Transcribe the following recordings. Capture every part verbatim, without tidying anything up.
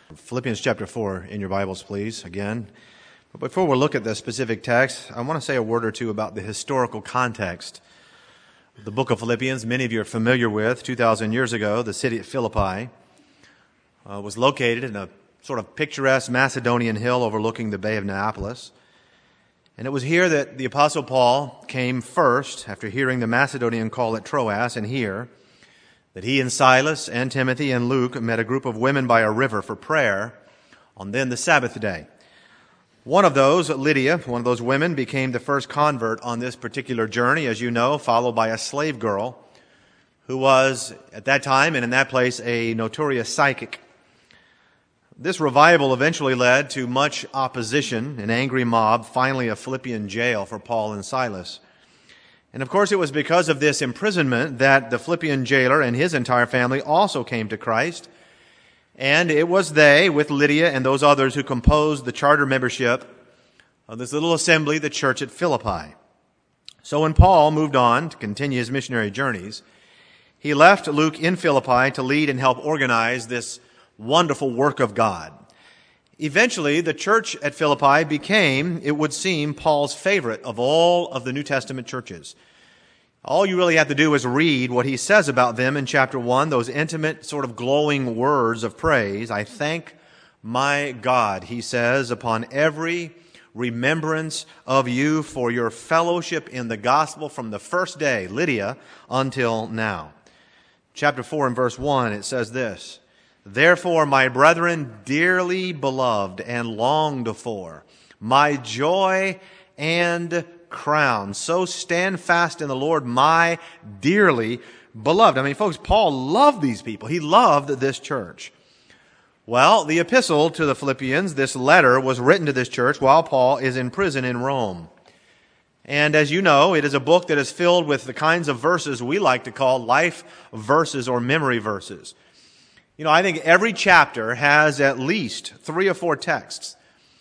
Philippians chapter four in your Bibles, please, again. But before we look at the specific text, I want to say a word or two about the historical context of the book of Philippians. Many of you are familiar with. two thousand years ago, the city of Philippi uh, was located in a sort of picturesque Macedonian hill overlooking the Bay of Neapolis. And it was here that the Apostle Paul came first after hearing the Macedonian call at Troas, and here that he and Silas and Timothy and Luke met a group of women by a river for prayer on then the Sabbath day. One of those, Lydia, one of those women, became the first convert on this particular journey, as you know, followed by a slave girl who was, at that time and in that place, a notorious psychic. This revival eventually led to much opposition, an angry mob, finally a Philippian jail for Paul and Silas. And of course, it was because of this imprisonment that the Philippian jailer and his entire family also came to Christ. And it was they, with Lydia and those others, who composed the charter membership of this little assembly, the church at Philippi. So when Paul moved on to continue his missionary journeys, he left Luke in Philippi to lead and help organize this wonderful work of God. Eventually, the church at Philippi became, it would seem, Paul's favorite of all of the New Testament churches. All you really have to do is read what he says about them in chapter one, those intimate, sort of glowing words of praise. I thank my God, he says, upon every remembrance of you for your fellowship in the gospel from the first day, Lydia, until now. Chapter four and verse one, it says this: Therefore, my brethren, dearly beloved and longed for, my joy and crown, so stand fast in the Lord, my dearly beloved. I mean, folks, Paul loved these people. He loved this church. Well, the epistle to the Philippians, this letter, was written to this church while Paul is in prison in Rome. And as you know, it is a book that is filled with the kinds of verses we like to call life verses or memory verses. You know, I think every chapter has at least three or four texts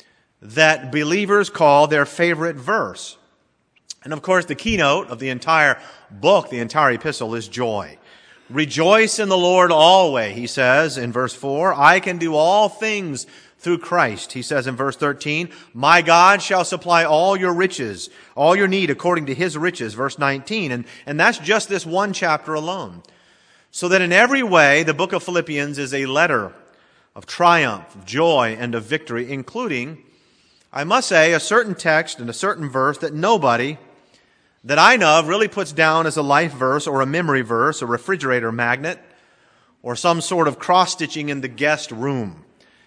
that believers call their favorite verse. And of course, the keynote of the entire book, the entire epistle, is joy. Rejoice in the Lord always, he says in verse four. I can do all things through Christ, he says in verse thirteen. My God shall supply all your riches, all your need according to his riches, verse nineteen. And, and that's just this one chapter alone. So that in every way, the book of Philippians is a letter of triumph, of joy, and of victory, including, I must say, a certain text and a certain verse that nobody that I know of really puts down as a life verse or a memory verse, a refrigerator magnet, or some sort of cross-stitching in the guest room.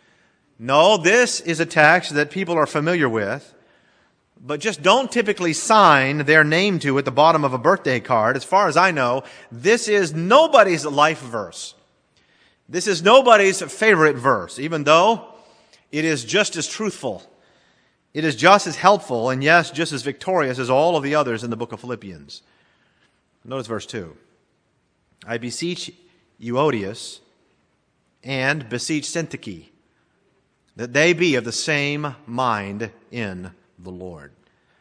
No, this is a text that people are familiar with, but just don't typically sign their name to at the bottom of a birthday card. As far as I know, this is nobody's life verse. This is nobody's favorite verse, even though it is just as truthful. It is just as helpful, and yes, just as victorious as all of the others in the book of Philippians. Notice verse two. I beseech Euodias and beseech Syntyche that they be of the same mind in the Lord.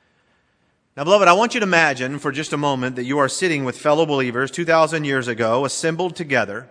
Now, beloved, I want you to imagine for just a moment that you are sitting with fellow believers two thousand years ago, assembled together,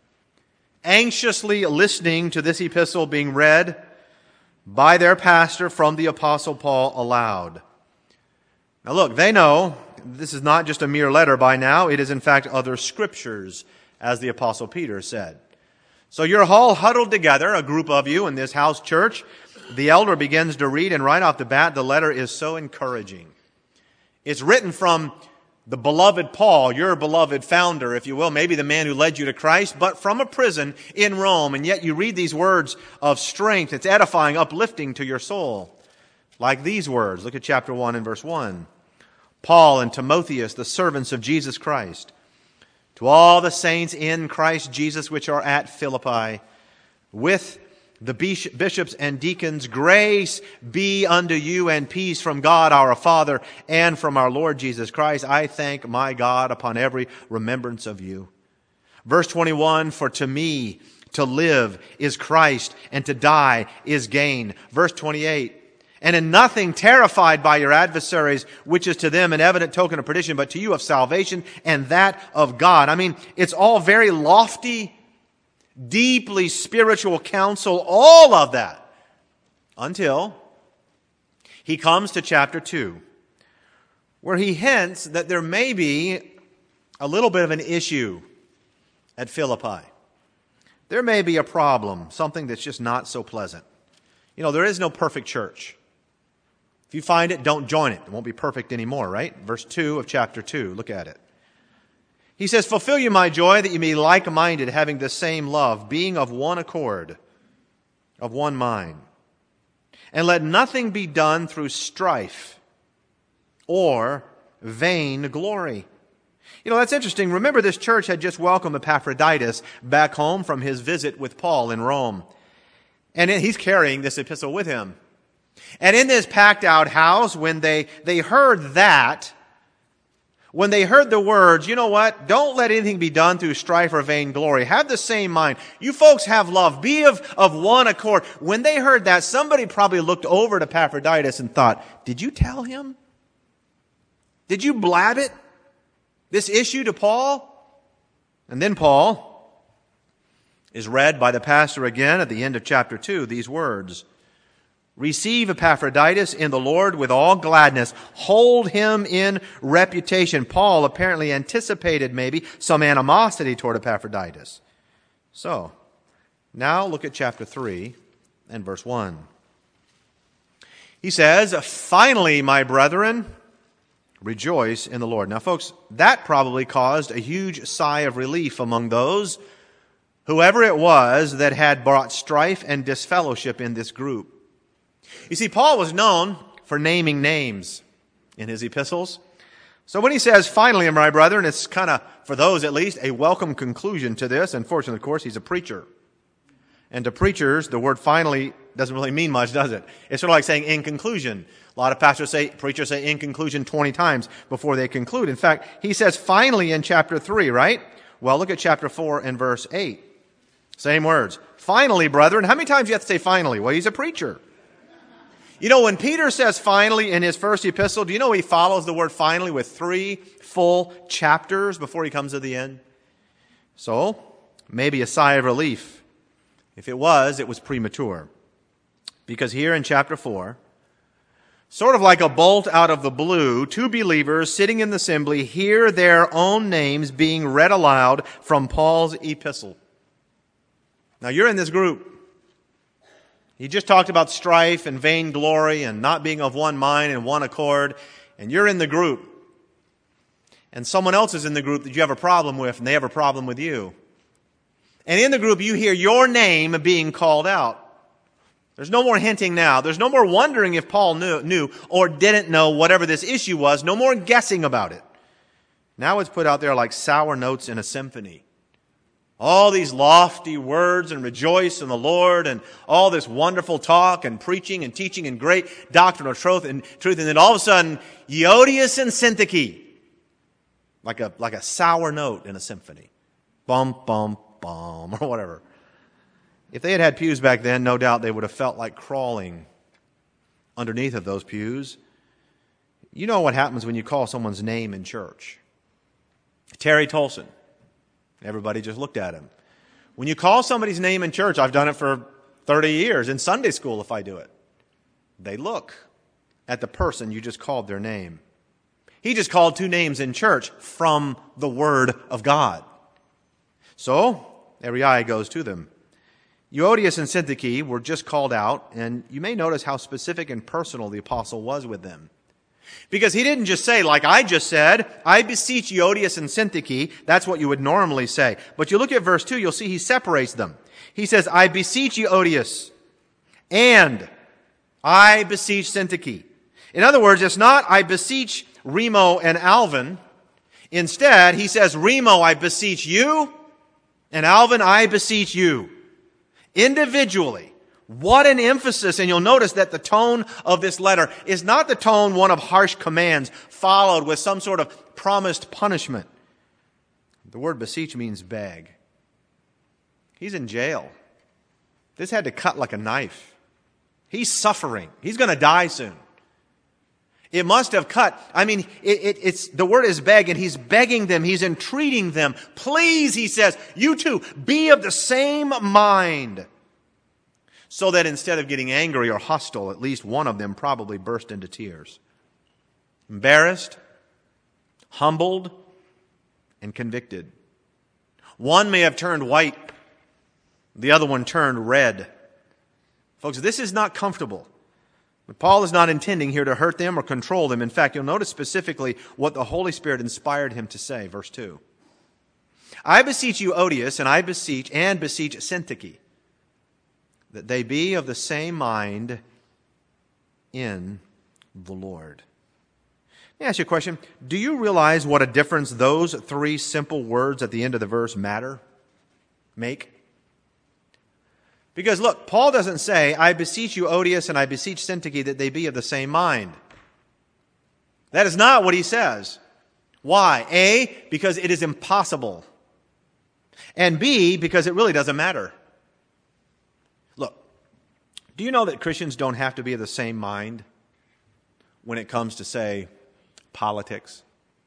anxiously listening to this epistle being read by their pastor from the Apostle Paul aloud. Now look, they know this is not just a mere letter by now. It is in fact other scriptures, as the Apostle Peter said. So you're all huddled together, a group of you in this house church. The elder begins to read, and right off the bat, the letter is so encouraging. It's written from the beloved Paul, your beloved founder, if you will, maybe the man who led you to Christ, but from a prison in Rome. And yet you read these words of strength. It's edifying, uplifting to your soul. Like these words. Look at chapter one and verse one. Paul and Timotheus, the servants of Jesus Christ, to all the saints in Christ Jesus which are at Philippi, with the bishops and deacons, grace be unto you and peace from God our Father and from our Lord Jesus Christ. I thank my God upon every remembrance of you. Verse twenty-one, for to me to live is Christ, and to die is gain. Verse twenty-eight, and in nothing terrified by your adversaries, which is to them an evident token of perdition, but to you of salvation, and that of God. I mean, it's all very lofty deeply spiritual counsel, all of that, until he comes to chapter two, where he hints that there may be a little bit of an issue at Philippi. There may be a problem, something that's just not so pleasant. You know, there is no perfect church. If you find it, don't join it. It won't be perfect anymore, right? Verse two of chapter two, look at it. He says, fulfill you my joy that you be like-minded, having the same love, being of one accord, of one mind. And let nothing be done through strife or vain glory. You know, that's interesting. Remember, this church had just welcomed Epaphroditus back home from his visit with Paul in Rome. And he's carrying this epistle with him. And in this packed out house, when they, they heard that, when they heard the words, you know what? Don't let anything be done through strife or vain glory. Have the same mind. You folks have love. Be of, of one accord. When they heard that, somebody probably looked over to Epaphroditus and thought, did you tell him? Did you blab it? This issue to Paul? And then Paul is read by the pastor again at the end of chapter two, these words. Receive Epaphroditus in the Lord with all gladness. Hold him in reputation. Paul apparently anticipated maybe some animosity toward Epaphroditus. So, now look at chapter three and verse one. He says, finally, my brethren, rejoice in the Lord. Now, folks, that probably caused a huge sigh of relief among those, whoever it was, that had brought strife and disfellowship in this group. You see, Paul was known for naming names in his epistles. So when he says, finally, my brethren, it's kind of, for those at least, a welcome conclusion to this. Unfortunately, of course, he's a preacher. And to preachers, the word finally doesn't really mean much, does it? It's sort of like saying in conclusion. A lot of pastors say, preachers say in conclusion twenty times before they conclude. In fact, he says finally in chapter three, right? Well, look at chapter four and verse eight. Same words. Finally, brethren. How many times do you have to say finally? Well, he's a preacher. You know, when Peter says finally in his first epistle, do you know he follows the word finally with three full chapters before he comes to the end? So, maybe a sigh of relief. If it was, it was premature. Because here in chapter four, sort of like a bolt out of the blue, two believers sitting in the assembly hear their own names being read aloud from Paul's epistle. Now, you're in this group. He just talked about strife and vainglory and not being of one mind and one accord. And you're in the group. And someone else is in the group that you have a problem with, and they have a problem with you. And in the group, you hear your name being called out. There's no more hinting now. There's no more wondering if Paul knew, knew or didn't know whatever this issue was. No more guessing about it. Now it's put out there like sour notes in a symphony. All these lofty words and rejoice in the Lord and all this wonderful talk and preaching and teaching and great doctrinal truth and truth. And then all of a sudden, Euodias and Syntyche. Like a, like a sour note in a symphony. Bum, bum, bum, or whatever. If they had had pews back then, no doubt they would have felt like crawling underneath of those pews. You know what happens when you call someone's name in church. Terry Tolson. Everybody just looked at him. When you call somebody's name in church, I've done it for thirty years, in Sunday school if I do it. They look at the person you just called their name. He just called two names in church from the Word of God. So, every eye goes to them. Euodias and Syntyche were just called out, and you may notice how specific and personal the apostle was with them. Because he didn't just say, like I just said, I beseech Euodias and Syntyche. That's what you would normally say. But you look at verse two, you'll see he separates them. He says, I beseech Euodias and I beseech Syntyche. In other words, it's not I beseech Remo and Alvin. Instead, he says, Remo, I beseech you, and Alvin, I beseech you. Individually. What an emphasis. And you'll notice that the tone of this letter is not the tone one of harsh commands followed with some sort of promised punishment. The word beseech means beg. He's in jail. This had to cut like a knife. He's suffering. He's going to die soon. It must have cut. I mean, it, it, it's the word is beg, and he's begging them. He's entreating them. Please, he says, you too, be of the same mind. So that instead of getting angry or hostile, at least one of them probably burst into tears. Embarrassed, humbled, and convicted. One may have turned white. The other one turned red. Folks, this is not comfortable. But Paul is not intending here to hurt them or control them. In fact, you'll notice specifically what the Holy Spirit inspired him to say, verse two. I beseech you, Odious, and I beseech and beseech Syntyche, that they be of the same mind in the Lord. Let me ask you a question. Do you realize what a difference those three simple words at the end of the verse matter, make? Because look, Paul doesn't say, I beseech you, Odious, and I beseech Syntyche, that they be of the same mind. That is not what he says. Why? A, because it is impossible. And B, because it really doesn't matter. Look, do you know that Christians don't have to be of the same mind when it comes to, say, politics?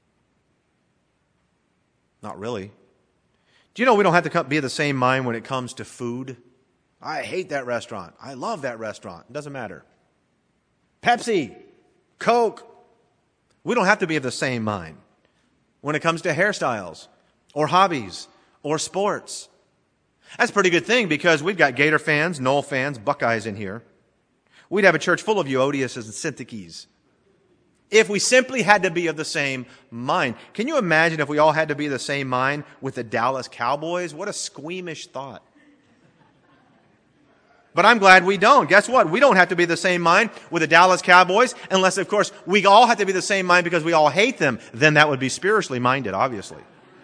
Not really. Do you know we don't have to be of the same mind when it comes to food? I hate that restaurant. I love that restaurant. It doesn't matter. Pepsi, Coke. We don't have to be of the same mind when it comes to hairstyles or hobbies or sports. That's a pretty good thing because we've got Gator fans, Knoll fans, Buckeyes in here. We'd have a church full of you Odiouses and Syntyches if we simply had to be of the same mind. Can you imagine if we all had to be of the same mind with the Dallas Cowboys? What a squeamish thought. But I'm glad we don't. Guess what? We don't have to be the same mind with the Dallas Cowboys unless, of course, we all have to be the same mind because we all hate them. Then that would be spiritually minded, obviously.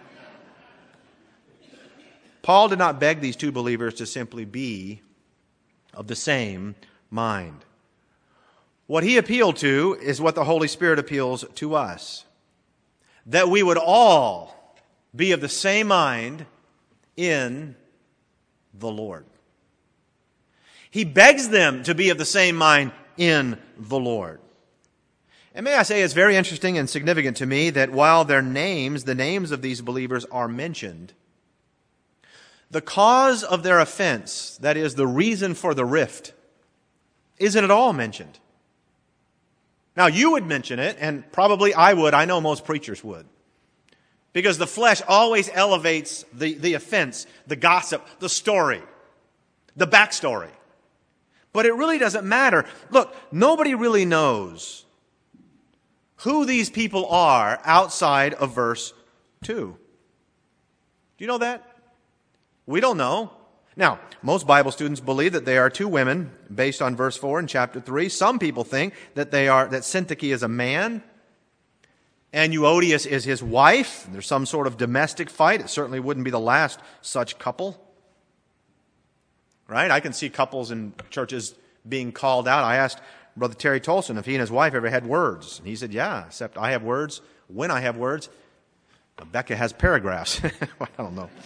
Paul did not beg these two believers to simply be of the same mind. What he appealed to is what the Holy Spirit appeals to us. That we would all be of the same mind in the Lord. He begs them to be of the same mind in the Lord. And may I say, it's very interesting and significant to me that while their names, the names of these believers are mentioned, the cause of their offense, that is, the reason for the rift, isn't at all mentioned. Now, you would mention it, and probably I would. I know most preachers would. Because the flesh always elevates the, the offense, the gossip, the story, the backstory. But it really doesn't matter. Look, nobody really knows who these people are outside of verse two. Do you know that? We don't know. Now, most Bible students believe that they are two women based on verse four in chapter three. Some people think that they are that Syntyche is a man and Euodias is his wife. There's some sort of domestic fight. It certainly wouldn't be the last such couple. Right? I can see couples in churches being called out. I asked Brother Terry Tolson if he and his wife ever had words. And he said, yeah, except I have words when I have words. Becca has paragraphs. I don't know.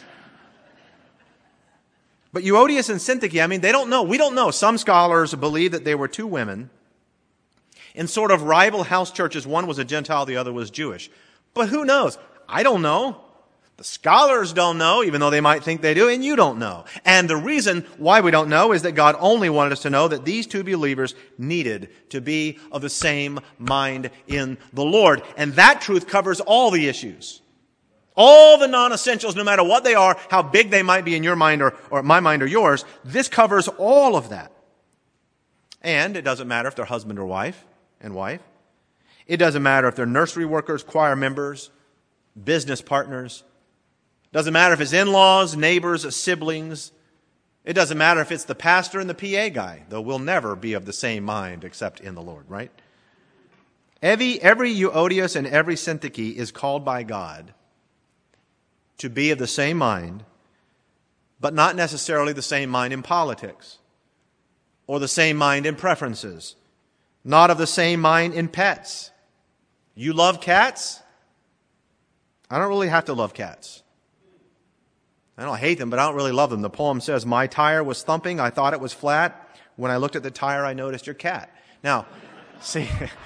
But Euodias and Syntyche, I mean, they don't know. We don't know. Some scholars believe that they were two women in sort of rival house churches. One was a Gentile, the other was Jewish. But who knows? I don't know. The scholars don't know, even though they might think they do, and you don't know. And the reason why we don't know is that God only wanted us to know that these two believers needed to be of the same mind in the Lord. And that truth covers all the issues. All the non-essentials, no matter what they are, how big they might be in your mind or, or my mind or yours, this covers all of that. And it doesn't matter if they're husband or wife and wife. It doesn't matter if they're nursery workers, choir members, business partners. Doesn't matter if it's in-laws, neighbors, siblings. It doesn't matter if it's the pastor and the P A guy, though we'll never be of the same mind except in the Lord, right? Every, every Euodias and every Syntyche is called by God to be of the same mind, but not necessarily the same mind in politics or the same mind in preferences, not of the same mind in pets. You love cats? I don't really have to love cats. I don't hate them, but I don't really love them. The poem says, my tire was thumping, I thought it was flat. When I looked at the tire, I noticed your cat. Now, see,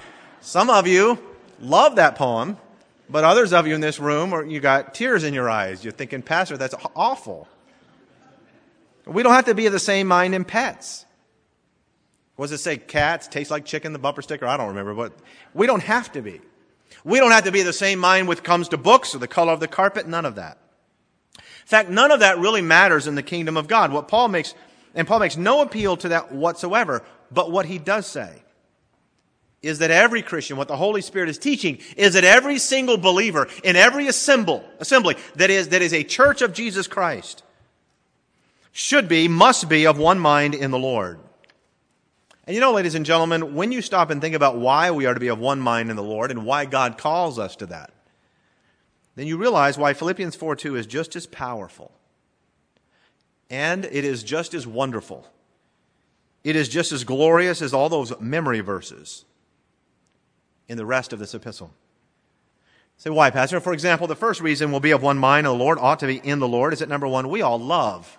Some of you love that poem, but others of you in this room, or you got tears in your eyes. You're thinking, Pastor, that's awful. We don't have to be of the same mind in pets. What does it say? Cats taste like chicken, the bumper sticker? I don't remember, but we don't have to be. We don't have to be of the same mind when it comes to books or the color of the carpet, none of that. In fact, none of that really matters in the kingdom of God. What Paul makes, and Paul makes no appeal to that whatsoever, but what he does say is that every Christian, what the Holy Spirit is teaching, is that every single believer in every assemble, assembly that is, that is a church of Jesus Christ should be, must be of one mind in the Lord. And you know, ladies and gentlemen, when you stop and think about why we are to be of one mind in the Lord and why God calls us to that, then you realize why Philippians four two is just as powerful. And it is just as wonderful. It is just as glorious as all those memory verses in the rest of this epistle. Say, why, Pastor? For example, the first reason we'll be of one mind in the Lord, ought to be in the Lord, is that number one, we all love.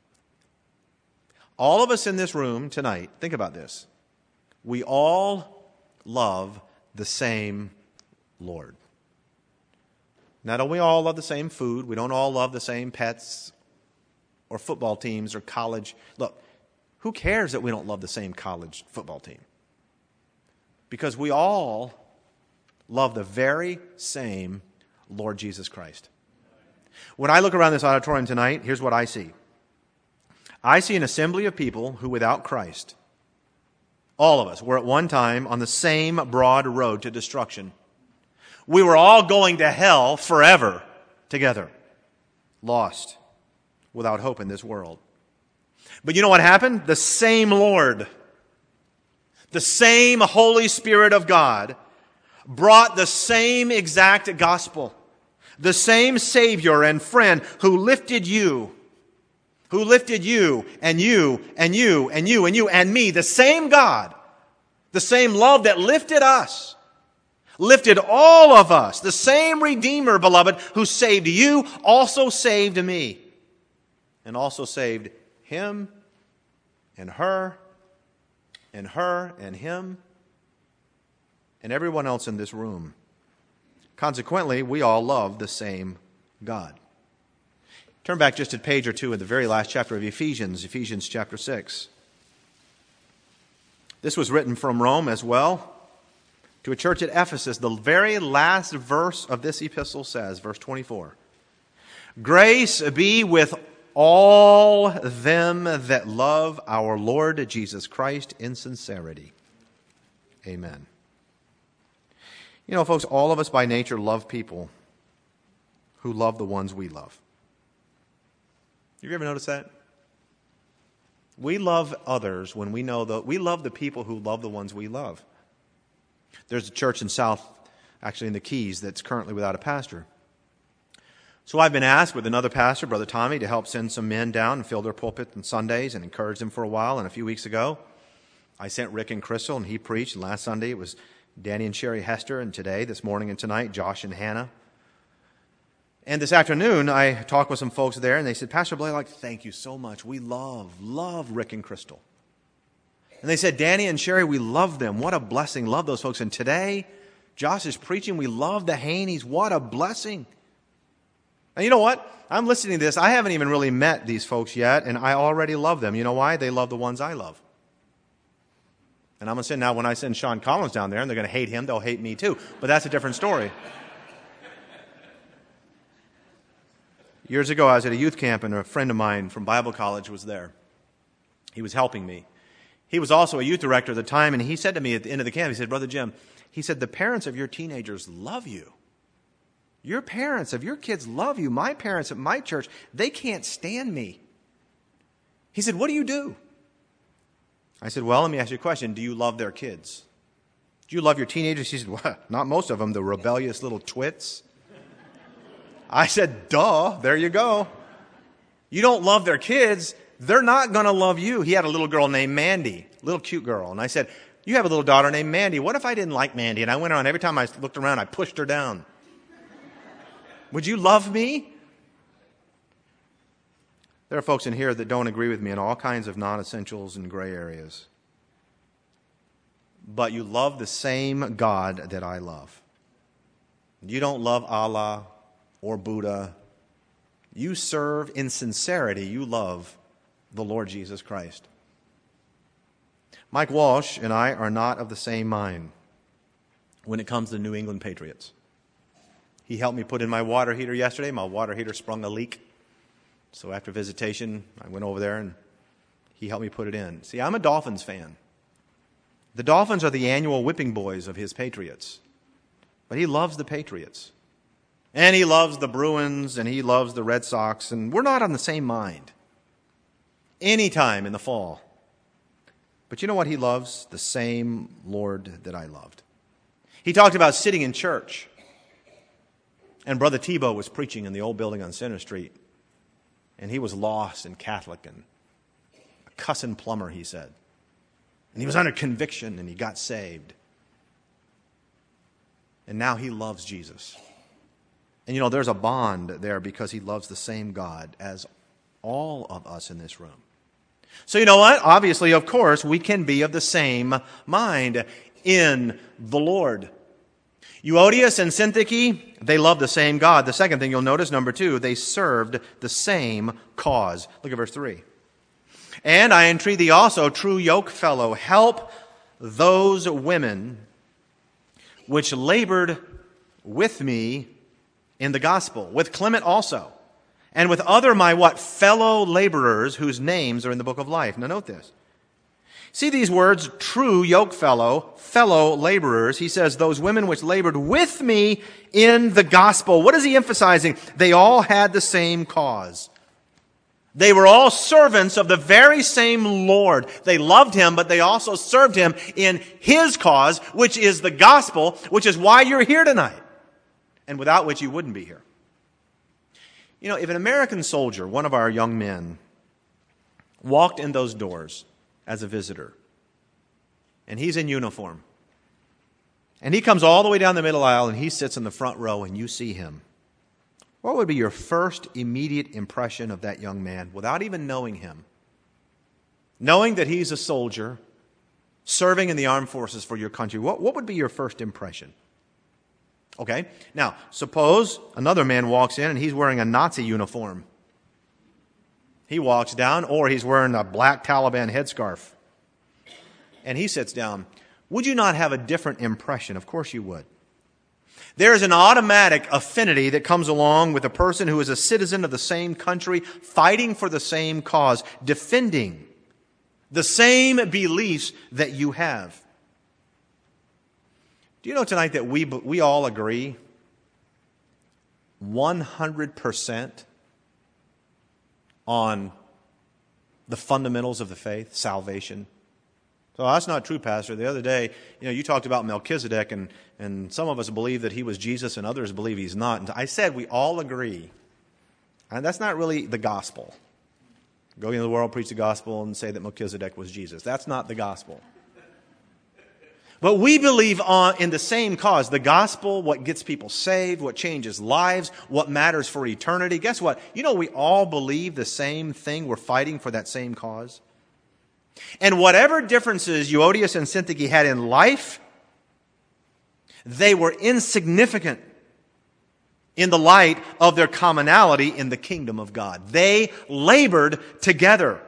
All of us in this room tonight, think about this. We all love the same Lord. Now, don't we all love the same food? We don't all love the same pets or football teams or college. Look, who cares that we don't love the same college football team? Because we all love the very same Lord Jesus Christ. When I look around this auditorium tonight, here's what I see. I see an assembly of people who, without Christ, all of us were at one time on the same broad road to destruction. We were all going to hell forever together, lost, without hope in this world. But you know what happened? The same Lord, the same Holy Spirit of God brought the same exact gospel, the same Savior and friend who lifted you, who lifted you and you and you and you and you and me, the same God, the same love that lifted us, lifted all of us, the same Redeemer, beloved, who saved you, also saved me, and also saved him and her and her and him and everyone else in this room. Consequently, we all love the same God. Turn back just a page or two in the very last chapter of Ephesians, Ephesians chapter six. This was written from Rome as well to a church at Ephesus. The very last verse of this epistle says, verse twenty-four, "Grace be with all them that love our Lord Jesus Christ in sincerity." Amen. You know, folks, all of us by nature love people who love the ones we love. Have you ever noticed that? We love others when we know that we love the people who love the ones we love. There's a church in South, actually in the Keys, that's currently without a pastor. So I've been asked with another pastor, Brother Tommy, to help send some men down and fill their pulpit on Sundays and encourage them for a while. And a few weeks ago, I sent Rick and Crystal, and he preached. And last Sunday, it was Danny and Sherry Hester. And today, this morning and tonight, Josh and Hannah. And this afternoon, I talked with some folks there, and they said, Pastor Blaylock, thank you so much. We love, love Rick and Crystal. And they said, Danny and Sherry, we love them. What a blessing. Love those folks. And today, Josh is preaching. We love the Haneys. What a blessing. And you know what? I'm listening to this. I haven't even really met these folks yet, and I already love them. You know why? They love the ones I love. And I'm going to say now, when I send Sean Collins down there, and they're going to hate him, they'll hate me too. But that's a different story. Years ago, I was at a youth camp, and a friend of mine from Bible college was there. He was helping me. He was also a youth director at the time, and he said to me at the end of the camp, he said, Brother Jim, he said, the parents of your teenagers love you. Your parents of your kids love you. My parents at my church, they can't stand me. He said, what do you do? I said, well, let me ask you a question. Do you love their kids? Do you love your teenagers? He said, well, not most of them, the rebellious little twits. I said, duh, there you go. You don't love their kids, they're not going to love you. He had a little girl named Mandy, little cute girl. And I said, you have a little daughter named Mandy. What if I didn't like Mandy? And I went around, every time I looked around, I pushed her down. Would you love me? There are folks in here that don't agree with me in all kinds of non-essentials and gray areas. but you love the same God that I love. You don't love Allah or Buddha. You serve in sincerity. You love the Lord Jesus Christ. Mike Walsh and I are not of the same mind when it comes to New England Patriots. He helped me put in my water heater yesterday. My water heater sprung a leak. So after visitation, I went over there and he helped me put it in. See, I'm a Dolphins fan. The Dolphins are the annual whipping boys of his Patriots. But he loves the Patriots. And he loves the Bruins and he loves the Red Sox. And we're not on the same mind. Anytime in the fall. But you know what he loves? The same Lord that I loved. He talked about sitting in church. And Brother Tebow was preaching in the old building on Center Street. And he was lost and Catholic and a cussing plumber, he said. And he was under conviction and he got saved. And now he loves Jesus. And you know, there's a bond there because he loves the same God as all of us in this room. So you know what? Obviously, of course, we can be of the same mind in the Lord. Euodias and Syntyche, they loved the same God. The second thing you'll notice, number two, they served the same cause. Look at verse three. And I entreat thee also, true yokefellow, help those women which labored with me in the gospel, with Clement also, and with other my what? Fellow laborers whose names are in the book of life. Now note this. See these words, true yokefellow, fellow laborers. He says, those women which labored with me in the gospel. What is he emphasizing? They all had the same cause. They were all servants of the very same Lord. They loved him, but they also served him in his cause, which is the gospel, which is why you're here tonight, and without which you wouldn't be here. You know, if an American soldier, one of our young men, walked in those doors as a visitor, and he's in uniform, and he comes all the way down the middle aisle, and he sits in the front row, and you see him, what would be your first immediate impression of that young man without even knowing him? Knowing that he's a soldier, serving in the armed forces for your country, what, what would be your first impression? Okay, now, suppose another man walks in and he's wearing a Nazi uniform. He walks down, or he's wearing a black Taliban headscarf. And he sits down. Would you not have a different impression? Of course you would. There is an automatic affinity that comes along with a person who is a citizen of the same country, fighting for the same cause, defending the same beliefs that you have. Do you know tonight that we, we all agree one hundred percent on the fundamentals of the faith, salvation? So that's not true, Pastor. The other day, you know, you talked about Melchizedek, and, and some of us believe that he was Jesus and others believe he's not. And I said we all agree. And that's not really the gospel. Go into the world, preach the gospel, and say that Melchizedek was Jesus. That's not the gospel. But we believe on, in the same cause, the gospel, what gets people saved, what changes lives, what matters for eternity. Guess what? You know, we all believe the same thing. We're fighting for that same cause. And whatever differences Euodias and Syntyche had in life, they were insignificant in the light of their commonality in the kingdom of God. They labored together.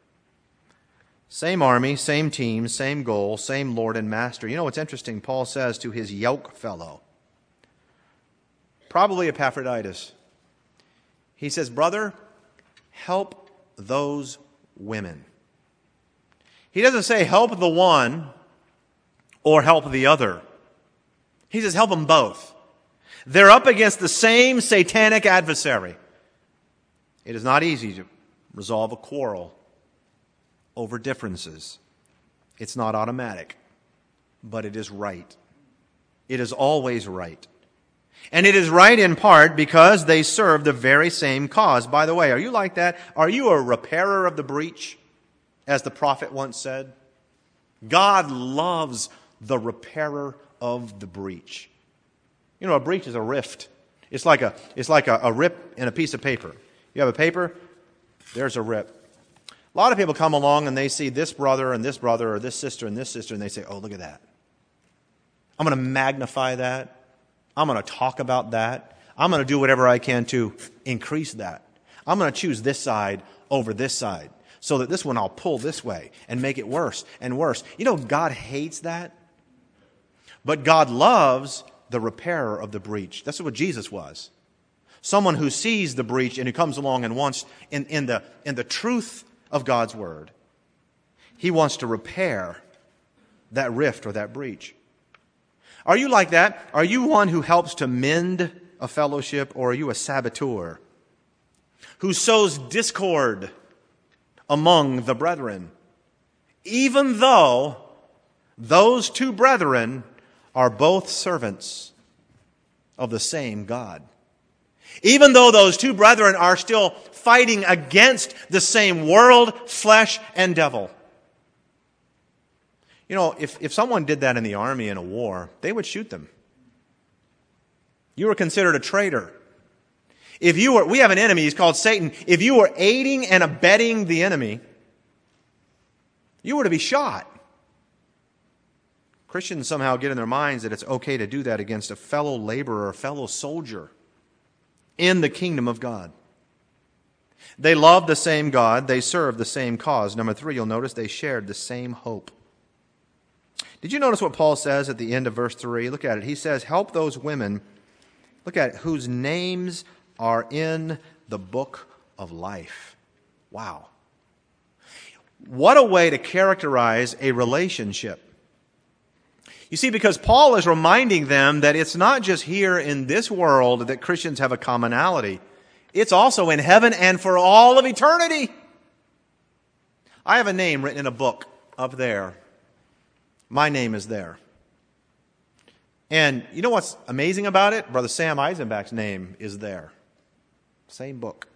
Same army, same team, same goal, same Lord and Master. You know what's interesting? Paul says to his yoke fellow, probably Epaphroditus, he says, brother, help those women. He doesn't say help the one or help the other. He says help them both. They're up against the same satanic adversary. It is not easy to resolve a quarrel over differences. It's not automatic, but it is right. It is always right. And it is right in part because they serve the very same cause. By the way, are you like that? Are you a repairer of the breach, as the prophet once said? God loves the repairer of the breach. You know, a breach is a rift. It's like a, it's like a, a rip in a piece of paper. You have a paper, there's a rip. A lot of people come along and they see this brother and this brother or this sister and this sister and they say, oh, look at that. I'm going to magnify that. I'm going to talk about that. I'm going to do whatever I can to increase that. I'm going to choose this side over this side so that this one I'll pull this way and make it worse and worse. You know, God hates that. But God loves the repairer of the breach. That's what Jesus was. Someone who sees the breach and who comes along and wants, in, in, the, in the truth of God's word, he wants to repair that rift or that breach. Are you like that? Are you one who helps to mend a fellowship, or are you a saboteur who sows discord among the brethren, even though those two brethren are both servants of the same God? Even though those two brethren are still fighting against the same world, flesh, and devil. You know, if, if someone did that in the army in a war, they would shoot them. You were considered a traitor. If you were, we have an enemy, he's called Satan. If you were aiding and abetting the enemy, you were to be shot. Christians somehow get in their minds that it's okay to do that against a fellow laborer, a fellow soldier in the kingdom of God. They loved the same God. They served the same cause. Number three, you'll notice they shared the same hope. Did you notice what Paul says at the end of verse three? Look at it. He says, help those women, look at it, whose names are in the book of life. Wow. What a way to characterize a relationship. You see, because Paul is reminding them that it's not just here in this world that Christians have a commonality. It's also in heaven and for all of eternity. I have a name written in a book up there. My name is there. And you know what's amazing about it? Brother Sam Eisenbach's name is there. Same book.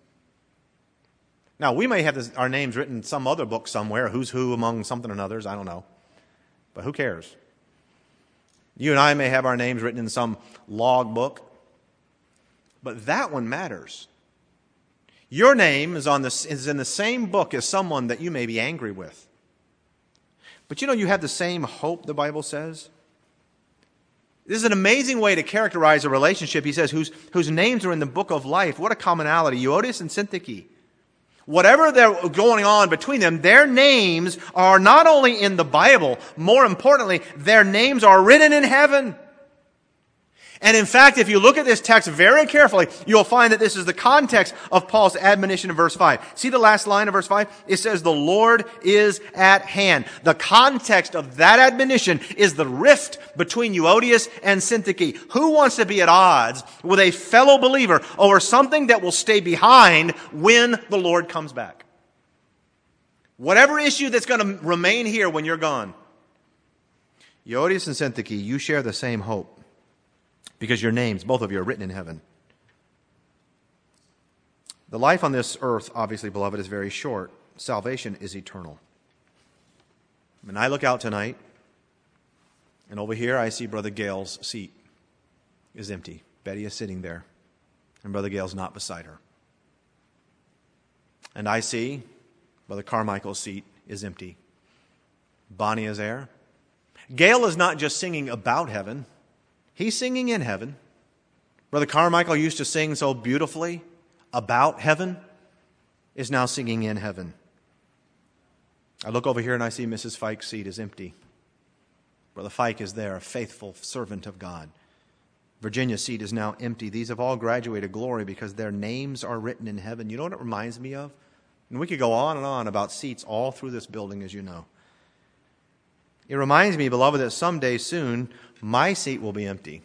Now, we may have this, our names written in some other book somewhere, who's who among something and others, I don't know. But who cares? You and I may have our names written in some log book, but that one matters. Your name is, on the, is in the same book as someone that you may be angry with. But you know, you have the same hope, the Bible says. This is an amazing way to characterize a relationship. He says, whose, whose names are in the book of life. What a commonality. Euodias and Syntyche. Whatever they're going on between them, their names are not only in the Bible, more importantly, their names are written in heaven. And in fact, if you look at this text very carefully, you'll find that this is the context of Paul's admonition in verse five. See the last line of verse five? It says, the Lord is at hand. The context of that admonition is the rift between Euodias and Syntyche. Who wants to be at odds with a fellow believer over something that will stay behind when the Lord comes back? Whatever issue that's going to remain here when you're gone. Euodias and Syntyche, you share the same hope. Because your names, both of you, are written in heaven. The life on this earth, obviously, beloved, is very short. Salvation is eternal. When I look out tonight, and over here I see Brother Gale's seat is empty. Betty is sitting there, and Brother Gale's not beside her. And I see Brother Carmichael's seat is empty. Bonnie is there. Gale is not just singing about heaven. He's singing in heaven. Brother Carmichael used to sing so beautifully about heaven, is now singing in heaven. I look over here and I see Missus Fike's seat is empty. Brother Fike is there, a faithful servant of God. Virginia's seat is now empty. These have all graduated glory because their names are written in heaven. You know what it reminds me of? And we could go on and on about seats all through this building, as you know. It reminds me, beloved, that someday soon, my seat will be empty.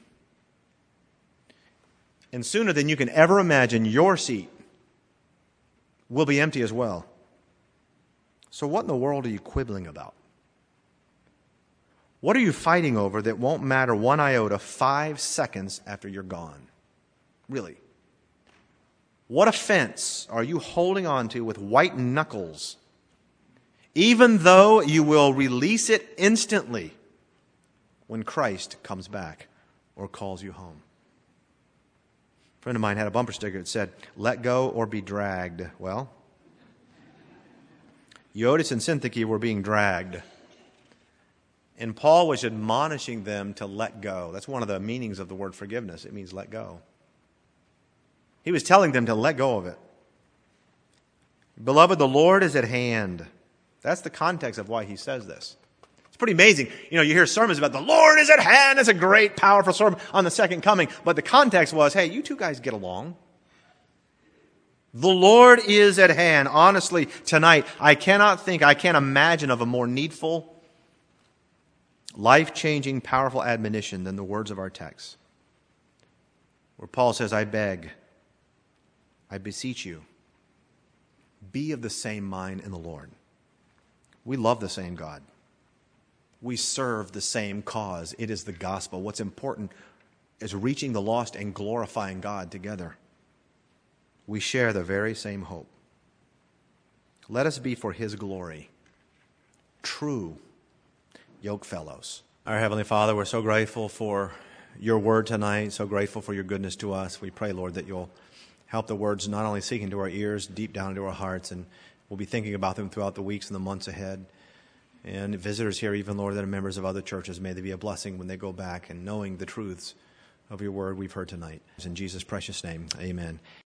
And sooner than you can ever imagine, your seat will be empty as well. So what in the world are you quibbling about? What are you fighting over that won't matter one iota five seconds after you're gone? Really? What offense are you holding on to with white knuckles, even though you will release it instantly when Christ comes back or calls you home? A friend of mine had a bumper sticker that said, let go or be dragged. Well, Euodias and Syntyche were being dragged. And Paul was admonishing them to let go. That's one of the meanings of the word forgiveness. It means let go. He was telling them to let go of it. Beloved, the Lord is at hand. That's the context of why he says this. It's pretty amazing. You know, you hear sermons about the Lord is at hand. It's a great, powerful sermon on the second coming. But the context was, hey, you two guys get along. The Lord is at hand. Honestly, tonight, I cannot think, I can't imagine of a more needful, life-changing, powerful admonition than the words of our text, where Paul says, I beg, I beseech you, be of the same mind in the Lord. We love the same God. We serve the same cause. It is the gospel. What's important is reaching the lost and glorifying God together. We share the very same hope. Let us be for his glory true yoke fellows. Our Heavenly Father, we're so grateful for your word tonight, so grateful for your goodness to us. We pray, Lord, that you'll help the words not only sink into our ears, deep down into our hearts, and we'll be thinking about them throughout the weeks and the months ahead. And visitors here, even, Lord, that are members of other churches, may they be a blessing when they go back and knowing the truths of your word we've heard tonight. In Jesus' precious name, amen.